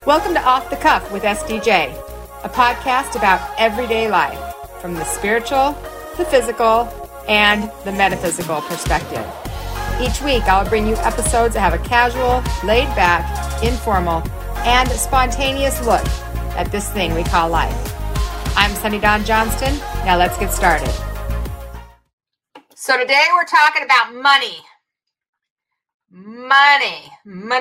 Welcome to Off the Cuff with SDJ, a podcast about everyday life, from the spiritual, the physical, and the metaphysical perspective. Each week, I'll bring you episodes that have a casual, laid-back, informal, and spontaneous look at this thing we call life. I'm Sunny Dawn Johnston. Now let's get started. So today we're talking about money. Money.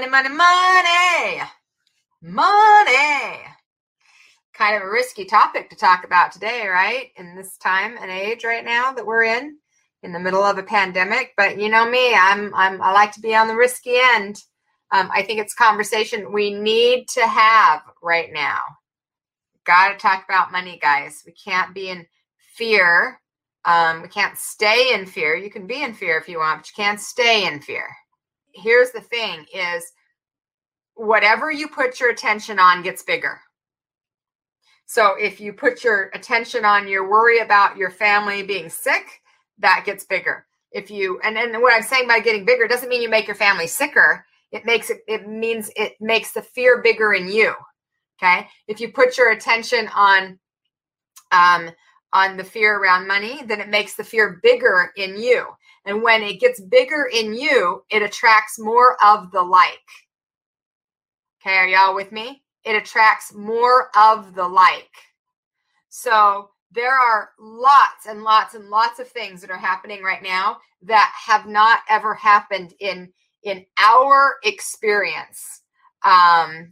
Kind of a risky topic to talk about today, right? In this time and age right now that we're in the middle of a pandemic. But you know me, I like to be on the risky end. I think it's a conversation we need to have right now. Got to talk about money, guys. We can't be in fear. We can't stay in fear. You can be in fear if you want, but you can't stay in fear. Here's the thing is, whatever you put your attention on gets bigger. So if you put your attention on your worry about your family being sick, that gets bigger. If you, and what I'm saying by getting bigger doesn't mean you make your family sicker. It means it makes the fear bigger in you. Okay. If you put your attention on the fear around money, then it makes the fear bigger in you. And when it gets bigger in you, it attracts more of the like. Okay, are y'all with me? It attracts more of the like. So there are lots and lots and lots of things that are happening right now that have not ever happened in our experience. And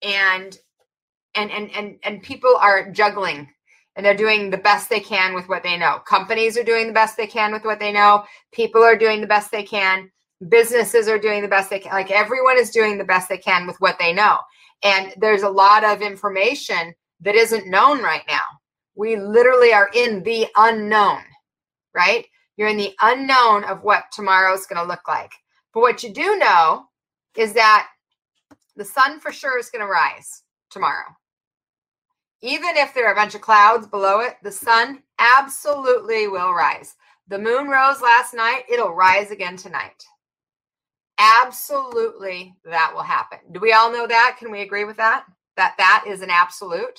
people are juggling, and they're doing the best they can with what they know. Companies are doing the best they can with what they know. People are doing the best they can. Businesses are doing the best they can. Like, everyone is doing the best they can with what they know. And there's a lot of information that isn't known right now. We literally are in the unknown, right? You're in the unknown of what tomorrow is going to look like. But what you do know is that the sun for sure is going to rise tomorrow. Even if there are a bunch of clouds below it, the sun absolutely will rise. The moon rose last night. It'll rise again tonight. Absolutely, that will happen. Do we all know that? Can we agree with that? That is an absolute?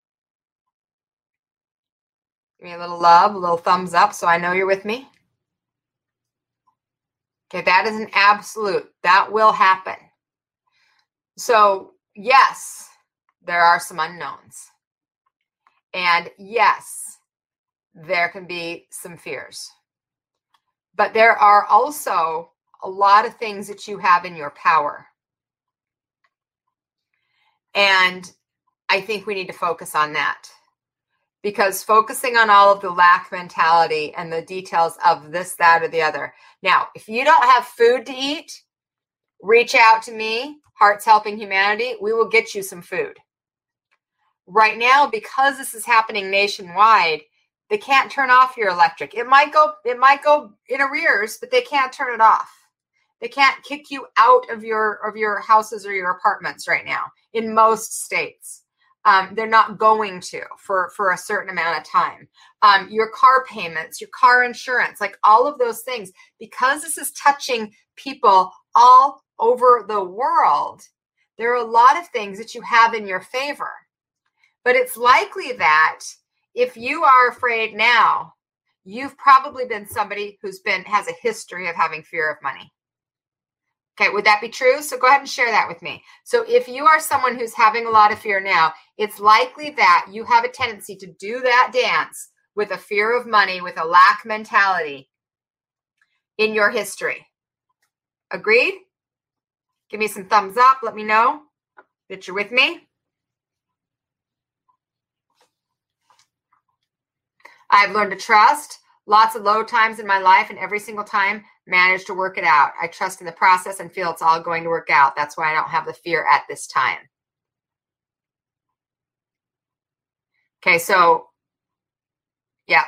Give me a little love, a little thumbs up so I know you're with me. Okay, that is an absolute. That will happen. So, yes, there are some unknowns. And yes, there can be some fears. But there are also a lot of things that you have in your power. And I think we need to focus on that. Because focusing on all of the lack mentality and the details of this, that, or the other. Now, if you don't have food to eat, reach out to me, Hearts Helping Humanity. We will get you some food. Right now, because this is happening nationwide, they can't turn off your electric. It might go in arrears, but they can't turn it off. They can't kick you out of your houses or your apartments right now in most states. They're not going to for a certain amount of time. Your car payments, your car insurance, like all of those things, because this is touching people all over the world, there are a lot of things that you have in your favor. But it's likely that if you are afraid now, you've probably been somebody has a history of having fear of money. Okay, would that be true? So go ahead and share that with me. So if you are someone who's having a lot of fear now, it's likely that you have a tendency to do that dance with a fear of money, with a lack mentality in your history. Agreed? Give me some thumbs up. Let me know that you're with me. I've learned to trust. Lots of low times in my life, and every single time managed to work it out. I trust in the process and feel it's all going to work out. That's why I don't have the fear at this time. Okay, so, yeah.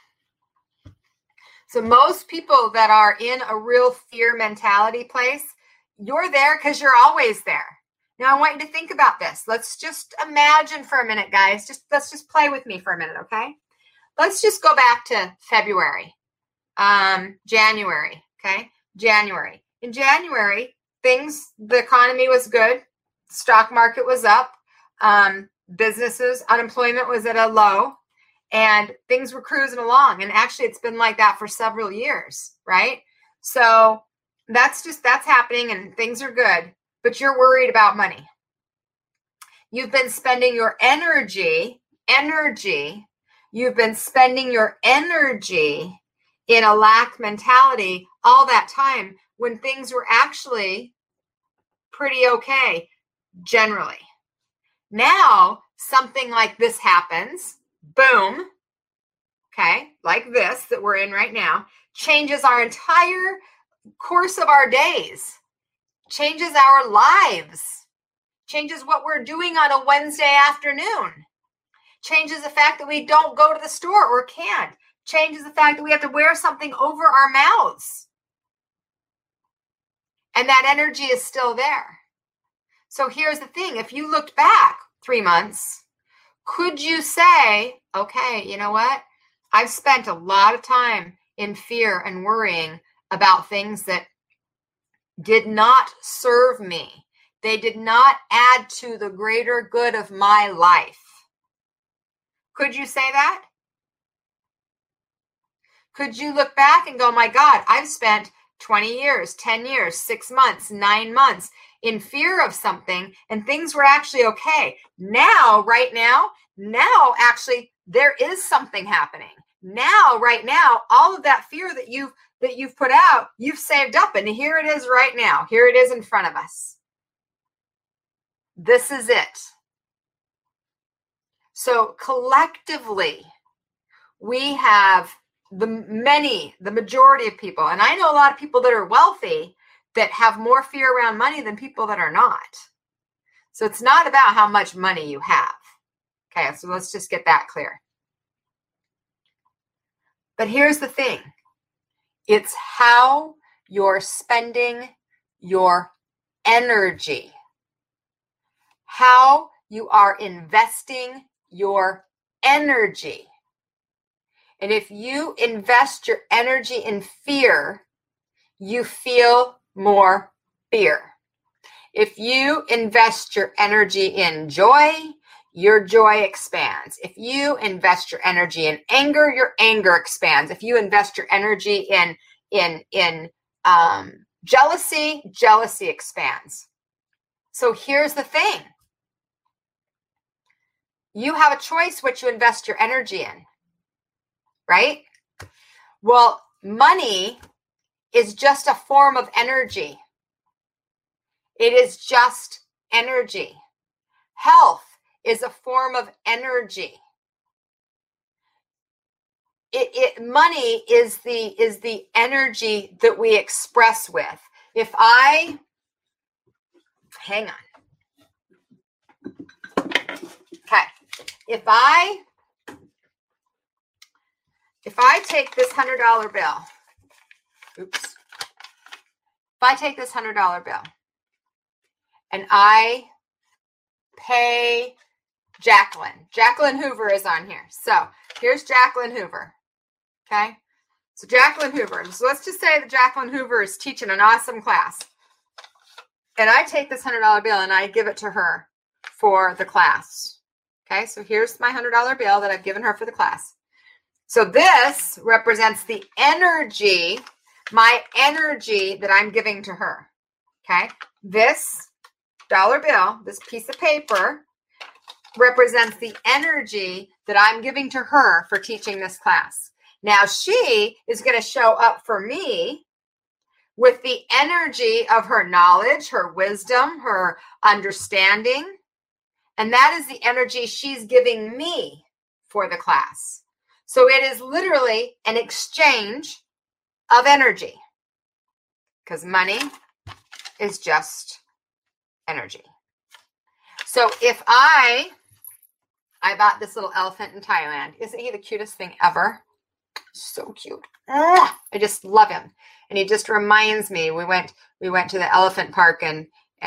So most people that are in a real fear mentality place, you're there because you're always there. Now, I want you to think about this. Let's just imagine for a minute, guys. Let's just play with me for a minute, okay? Let's just go back to February, January, okay? January. In January, the economy was good. stock market was up, businesses, unemployment was at a low, and things were cruising along. And actually, it's been like that for several years, right? So that's happening and things are good, but you're worried about money. You've been spending your energy. You've been spending your energy in a lack mentality all that time when things were actually pretty okay, generally. Now, something like this happens, boom, okay, like this that we're in right now, changes our entire course of our days, changes our lives, changes what we're doing on a Wednesday afternoon, changes the fact that we don't go to the store or can't, changes the fact that we have to wear something over our mouths. And that energy is still there. So here's the thing. If you looked back 3 months, could you say, okay, you know what? I've spent a lot of time in fear and worrying about things that did not serve me. They did not add to the greater good of my life. Could you say that? Could you look back and go, my God, I've spent 20 years, 10 years, 6 months, 9 months in fear of something and things were actually okay. Now, right now, actually there is something happening. Now, right now, all of that fear that you've put out, you've saved up, and here it is right now. Here it is in front of us. This is it. So collectively, we have the majority of people, and I know a lot of people that are wealthy that have more fear around money than people that are not. So it's not about how much money you have. Okay, so let's just get that clear. But here's the thing. It's how you're spending your energy. How you are investing your energy. And if you invest your energy in fear, you feel more fear. If you invest your energy in joy, your joy expands. If you invest your energy in anger, your anger expands. If you invest your energy in jealousy, jealousy expands. So here's the thing. You have a choice what you invest your energy in, right? Well, money is just a form of energy. It is just energy. Health is a form of energy. Money is the energy that we express with. Hang on. Okay. If I take this $100 bill, if I take this $100 bill and I pay Jacqueline Hoover is on here. So here's Jacqueline Hoover. Okay. So Jacqueline Hoover. So let's just say that Jacqueline Hoover is teaching an awesome class. And I take this $100 bill and I give it to her for the class. Okay. So here's my $100 bill that I've given her for the class. So this represents the energy, my energy that I'm giving to her. Okay. This dollar bill, this piece of paper, represents the energy that I'm giving to her for teaching this class. Now she is going to show up for me with the energy of her knowledge, her wisdom, her understanding. And that is the energy she's giving me for the class. So it is literally an exchange of energy because money is just energy. So if I bought this little elephant in Thailand. Isn't he the cutest thing ever? So cute. I just love him. And he just reminds me, we went to the elephant park and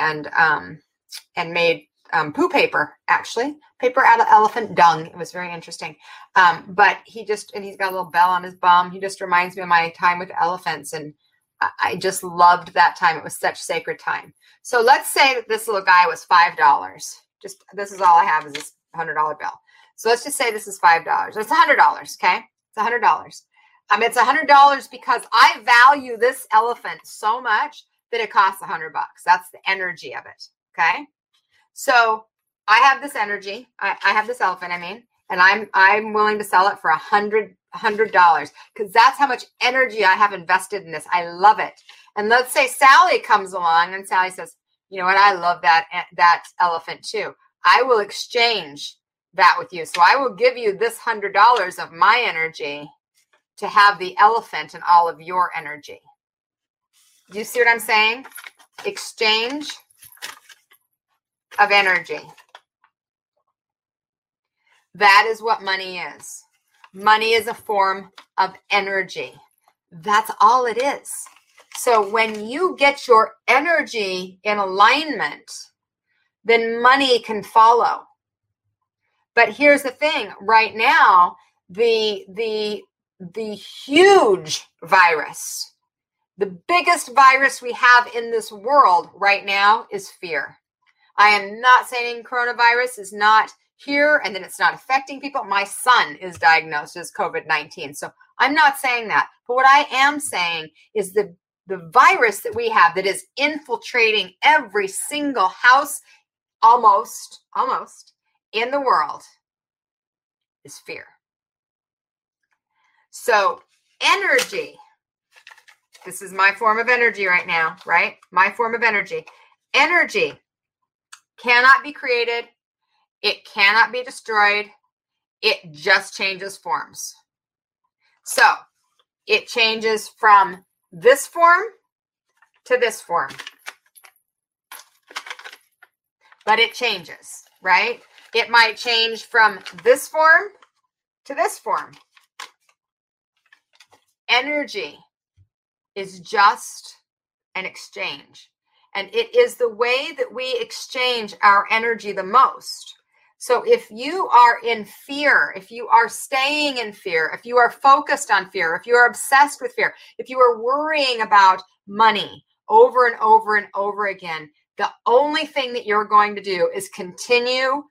made poo paper, actually. Paper out of elephant dung. It was very interesting. But he's got a little bell on his bum. He just reminds me of my time with elephants. And I just loved that time. It was such sacred time. So let's say that this little guy was $5. Just, this is all I have is this $100 bill. So let's just say this is $5. It's $100, okay? It's $100. It's $100 because I value this elephant so much that it costs $100. That's the energy of it, okay? So I have this energy. I have this elephant, and I'm willing to sell it for $100 because that's how much energy I have invested in this. I love it. And let's say Sally comes along and Sally says, you know what? I love that elephant too. I will exchange that with you. So I will give you this $100 of my energy to have the elephant and all of your energy. Do you see what I'm saying? Exchange of energy. That is what money is. Money is a form of energy. That's all it is. So when you get your energy in alignment, then money can follow. But here's the thing, right now, the huge virus, the biggest virus we have in this world right now is fear. I am not saying coronavirus is not here and that it's not affecting people. My son is diagnosed as COVID-19. So I'm not saying that. But what I am saying is the virus that we have that is infiltrating every single house almost in the world is fear. So energy, this is my form of energy right now, right? My form of energy. Energy cannot be created. It cannot be destroyed. It just changes forms. So it changes from this form to this form. But it changes, right? It might change from this form to this form. Energy is just an exchange. And it is the way that we exchange our energy the most. So if you are in fear, if you are staying in fear, if you are focused on fear, if you are obsessed with fear, if you are worrying about money over and over and over again, the only thing that you're going to do is continue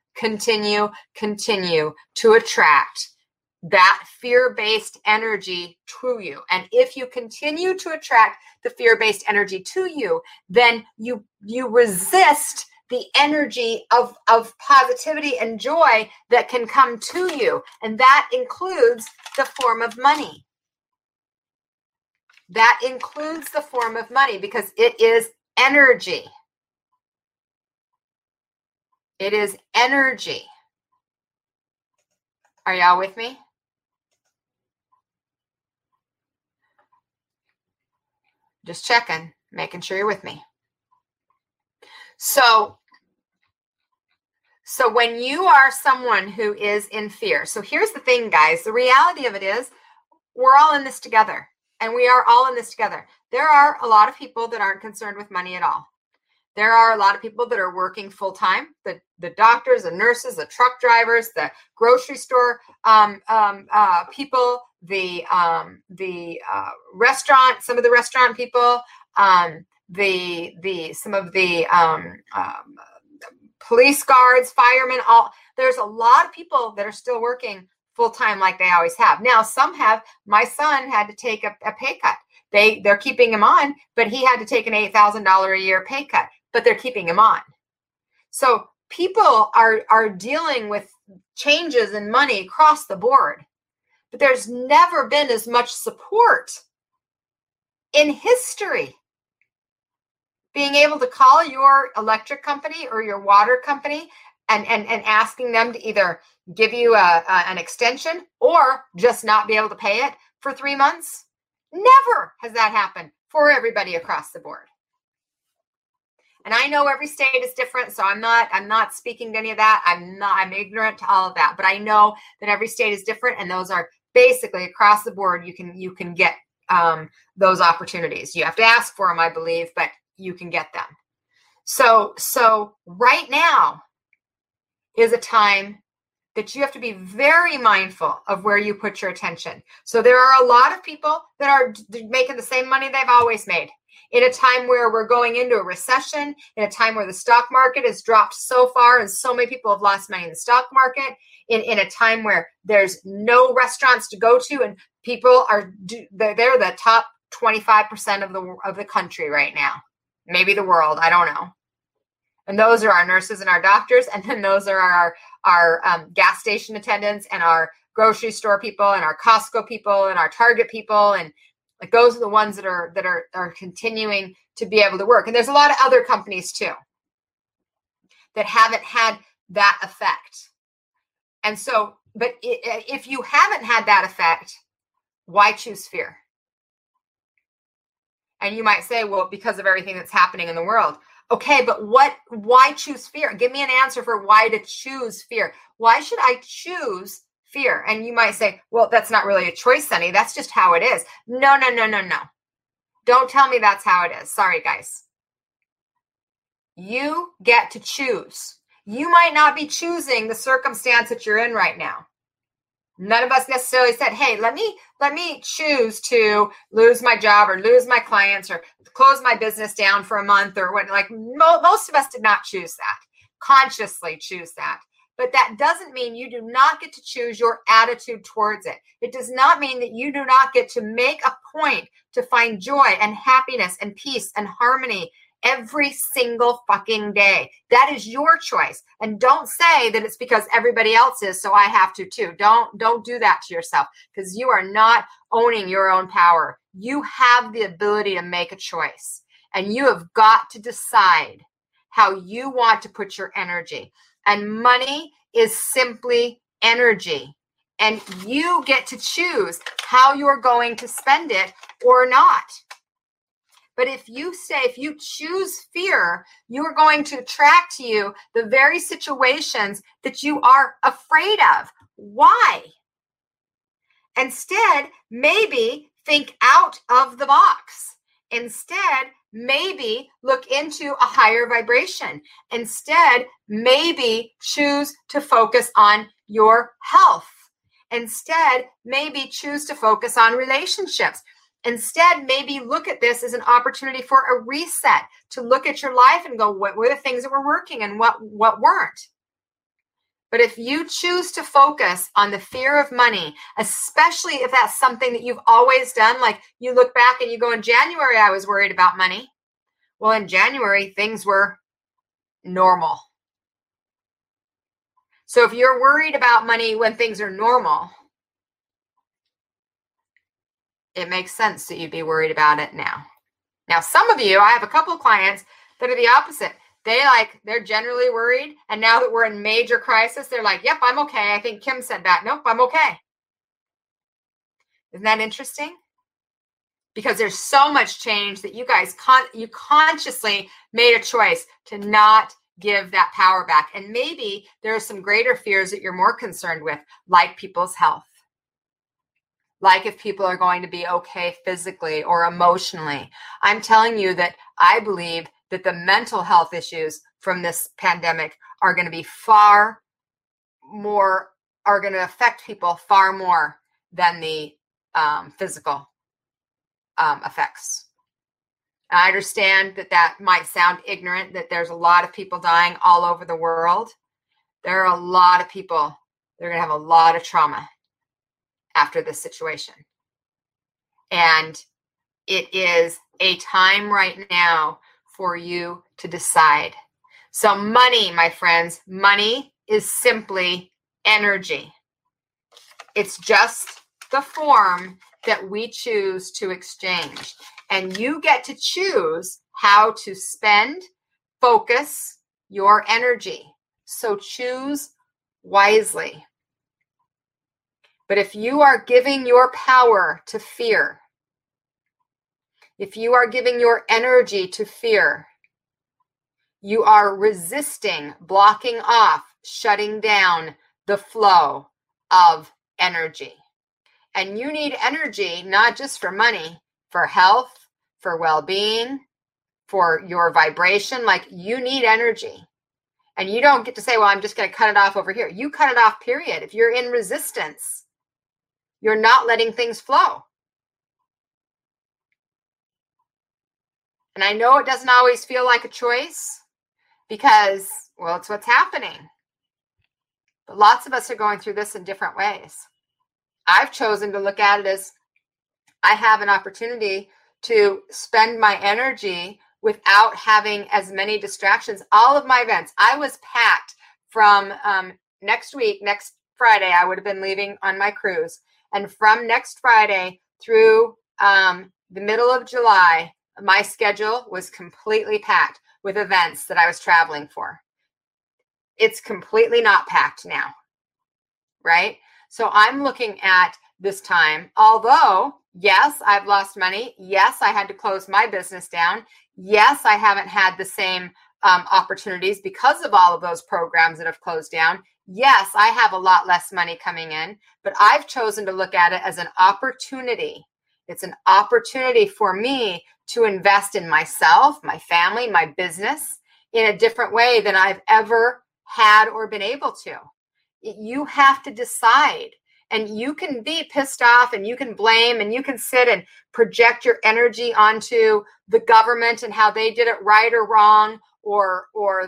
to attract that fear-based energy to you. And if you continue to attract the fear-based energy to you, then you resist the energy of positivity and joy that can come to you. And that includes the form of money. That includes the form of money because it is energy. It is energy. Are y'all with me? Just checking, making sure you're with me. So when you are someone who is in fear, so here's the thing, guys, the reality of it is we're all in this together, and we are all in this together. There are a lot of people that aren't concerned with money at all. There are a lot of people that are working full time, the doctors, the nurses, the truck drivers, the grocery store people, the restaurant, some of the restaurant people, some of the police guards, firemen. There's a lot of people that are still working full time like they always have. Now, some have. My son had to take a pay cut. They're keeping him on, but he had to take an $8,000 a year pay cut. But they're keeping him on. So people are dealing with changes in money across the board. But there's never been as much support in history. Being able to call your electric company or your water company and asking them to either give you an extension or just not be able to pay it for 3 months. Never has that happened for everybody across the board. And I know every state is different, so I'm not speaking to any of that. I'm ignorant to all of that, but I know that every state is different, and those are basically across the board. You can get those opportunities. You have to ask for them, I believe, but you can get them. So right now is a time that you have to be very mindful of where you put your attention. So there are a lot of people that are making the same money they've always made. In a time where we're going into a recession, in a time where the stock market has dropped so far and so many people have lost money in the stock market, in a time where there's no restaurants to go to and people they're the top 25% of the country right now, maybe the world, I don't know. And those are our nurses and our doctors, and then those are our gas station attendants and our grocery store people and our Costco people and our Target people, and like those are the ones that are continuing to be able to work. And there's a lot of other companies too that haven't had that effect. And so, but if you haven't had that effect, why choose fear? And you might say, well, because of everything that's happening in the world. Okay, but why choose fear? Give me an answer for why to choose fear. Why should I choose fear? And you might say, well, that's not really a choice, Sunny. That's just how it is. No. Don't tell me that's how it is. Sorry, guys. You get to choose. You might not be choosing the circumstance that you're in right now. None of us necessarily said, hey, let me choose to lose my job or lose my clients or close my business down for a month or what. Like most of us did not choose that, consciously choose that. But that doesn't mean you do not get to choose your attitude towards it. It does not mean that you do not get to make a point to find joy and happiness and peace and harmony every single fucking day. That is your choice. And don't say that it's because everybody else is, so I have to too. Don't do that to yourself, because you are not owning your own power. You have the ability to make a choice, and you have got to decide how you want to put your energy. And money is simply energy, and you get to choose how you're going to spend it or not. But if you choose fear, you're going to attract to you the very situations that you are afraid of. Why? Instead, maybe think out of the box. Instead, maybe look into a higher vibration. Instead, maybe choose to focus on your health. Instead, maybe choose to focus on relationships. Instead, maybe look at this as an opportunity for a reset, to look at your life and go, what were the things that were working and what weren't? But if you choose to focus on the fear of money, especially if that's something that you've always done, like you look back and you go, in January, I was worried about money. Well, in January, things were normal. So if you're worried about money when things are normal, it makes sense that you'd be worried about it now. Now, some of you, I have a couple of clients that are the opposite. They're generally worried. And now that we're in major crisis, they're like, yep, I'm okay. I think Kim said that. Nope, I'm okay. Isn't that interesting? Because there's so much change that you guys, you consciously made a choice to not give that power back. And maybe there are some greater fears that you're more concerned with, like people's health. Like if people are going to be okay physically or emotionally. I'm telling you that I believe that the mental health issues from this pandemic are going to be are going to affect people far more than the physical effects. And I understand that might sound ignorant, that there's a lot of people dying all over the world. There are a lot of people, they're going to have a lot of trauma after this situation. And it is a time right now for you to decide. So money, my friends, money is simply energy. It's just the form that we choose to exchange. And you get to choose how to spend, focus your energy. So choose wisely. But if you are giving your power to fear, if you are giving your energy to fear, you are resisting, blocking off, shutting down the flow of energy. And you need energy, not just for money, for health, for well-being, for your vibration. Like, you need energy. And you don't get to say, well, I'm just going to cut it off over here. You cut it off, period. If you're in resistance, you're not letting things flow. And I know it doesn't always feel like a choice because, well, it's what's happening. But lots of us are going through this in different ways. I've chosen to look at it as I have an opportunity to spend my energy without having as many distractions. All of my events, I was packed from next week, next Friday, I would have been leaving on my cruise. And from next Friday through the middle of July, my schedule was completely packed with events that I was traveling for. It's completely not packed now, right? So I'm looking at this time, although, yes, I've lost money. Yes, I had to close my business down. Yes, I haven't had the same opportunities because of all of those programs that have closed down. Yes, I have a lot less money coming in, but I've chosen to look at it as an opportunity. It's an opportunity for me to invest in myself, my family, my business in a different way than I've ever had or been able to. You have to decide, and you can be pissed off and you can blame and you can sit and project your energy onto the government and how they did it right or wrong, or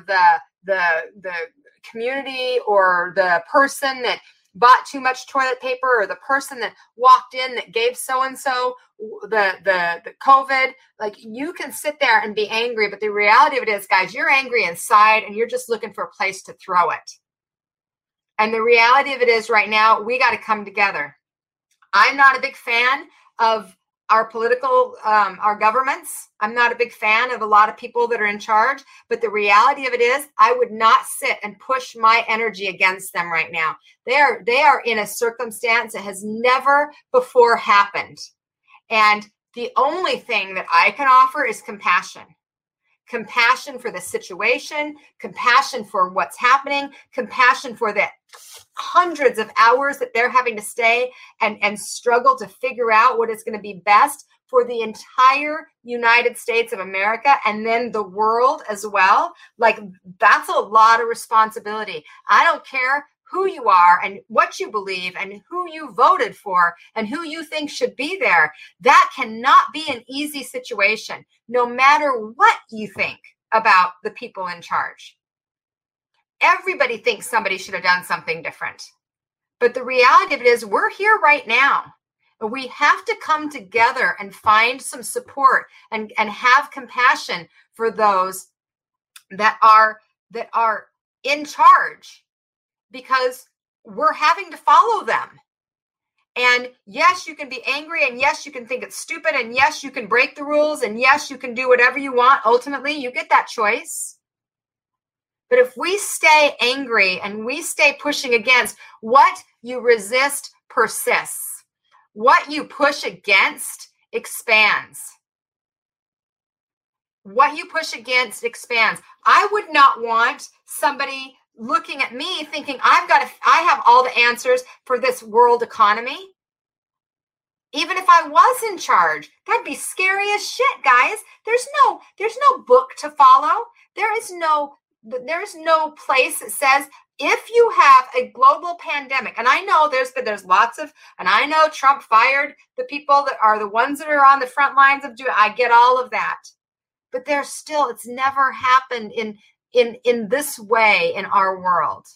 the community, or the person that bought too much toilet paper, or the person that walked in that gave so-and-so the COVID. Like, you can sit there and be angry, but the reality of it is, guys, you're angry inside and you're just looking for a place to throw it. And the reality of it is, right now, we got to come together. I'm not a big fan of our political, our governments. I'm not a big fan of a lot of people that are in charge. But the reality of it is, I would not sit and push my energy against them right now. They are in a circumstance that has never before happened. And the only thing that I can offer is compassion. Compassion for the situation, compassion for what's happening, compassion for the hundreds of hours that they're having to stay and struggle to figure out what is going to be best for the entire United States of America, and then the world as well. Like, that's a lot of responsibility. I don't care who you are and what you believe and who you voted for and who you think should be there. That cannot be an easy situation, no matter what you think about the people in charge. Everybody thinks somebody should have done something different. But the reality of it is, we're here right now. And we have to come together and find some support and have compassion for those that are in charge, because we're having to follow them. And yes, you can be angry, and yes, you can think it's stupid, and yes, you can break the rules, and yes, you can do whatever you want. Ultimately, you get that choice. But if we stay angry and we stay pushing against, what you resist persists. What you push against expands. What you push against expands. I would not want somebody looking at me thinking I have all the answers for this world economy. Even if I was in charge, that'd be scary as shit, guys. There's no book to follow. There's no place that says, if you have a global pandemic, and I know there's lots of, and I know Trump fired the people that are the ones that are on the front lines of doing, I get all of that. But there's still, it's never happened in this way in our world.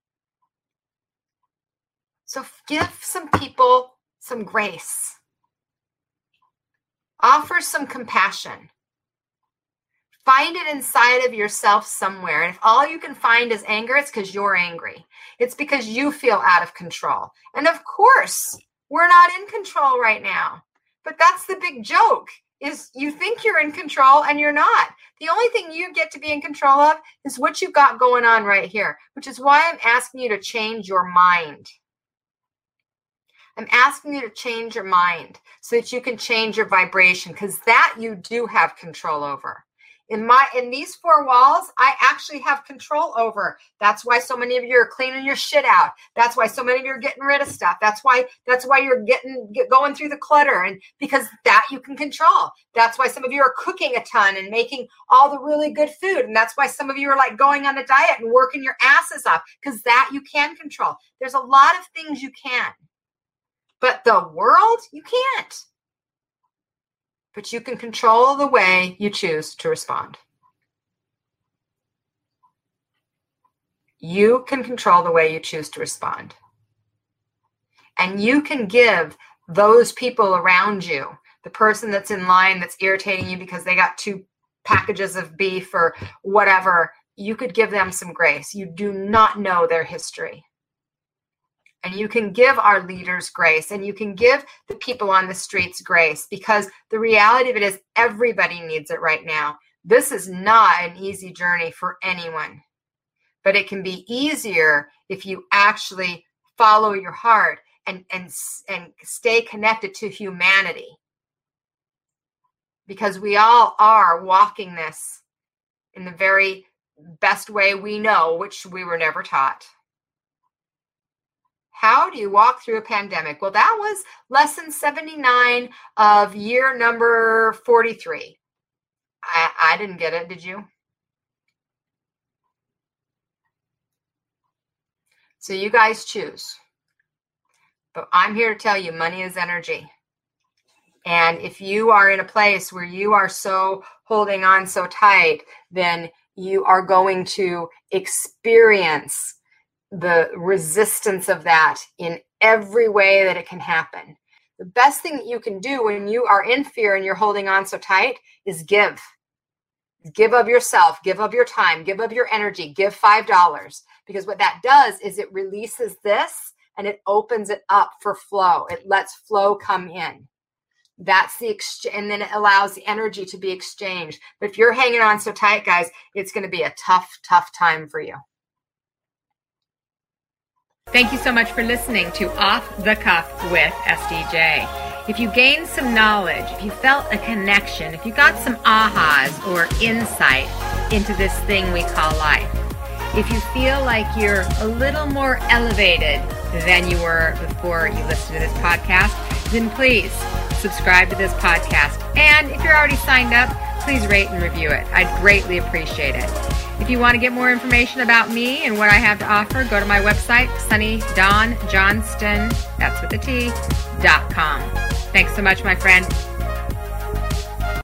So give some people some grace. Offer some compassion. Find it inside of yourself somewhere. And if all you can find is anger, it's because you're angry. It's because you feel out of control. And of course, we're not in control right now. But that's the big joke, is you think you're in control and you're not. The only thing you get to be in control of is what you've got going on right here, which is why I'm asking you to change your mind. I'm asking you to change your mind so that you can change your vibration, because that you do have control over. In these four walls, I actually have control over. That's why so many of you are cleaning your shit out. That's why so many of you are getting rid of stuff. That's why you're going through the clutter, and because that you can control. That's why some of you are cooking a ton and making all the really good food. And that's why some of you are like going on a diet and working your asses off, because that you can control. There's a lot of things you can, but the world, you can't. But you can control the way you choose to respond. You can control the way you choose to respond. And you can give those people around you, the person that's in line that's irritating you because they got 2 packages of beef or whatever, you could give them some grace. You do not know their history. And you can give our leaders grace, and you can give the people on the streets grace, because the reality of it is everybody needs it right now. This is not an easy journey for anyone, but it can be easier if you actually follow your heart and stay connected to humanity, because we all are walking this in the very best way we know, which we were never taught. How do you walk through a pandemic? Well, that was lesson 79 of year number 43. I didn't get it. Did you? So you guys choose. But I'm here to tell you, money is energy. And if you are in a place where you are so holding on so tight, then you are going to experience the resistance of that in every way that it can happen. The best thing that you can do when you are in fear and you're holding on so tight is give. Give of yourself, give of your time, give of your energy, give $5. Because what that does is it releases this and it opens it up for flow. It lets flow come in. That's the exchange, and then it allows the energy to be exchanged. But if you're hanging on so tight, guys, it's going to be a tough, tough time for you. Thank you so much for listening to Off the Cuff with SDJ. If you gained some knowledge, if you felt a connection, if you got some ahas or insight into this thing we call life, if you feel like you're a little more elevated than you were before you listened to this podcast, then please subscribe to this podcast. And if you're already signed up, please rate and review it. I'd greatly appreciate it. If you want to get more information about me and what I have to offer, go to my website, SunnyDawnJohnston, that's with a T.com. Thanks so much, my friend.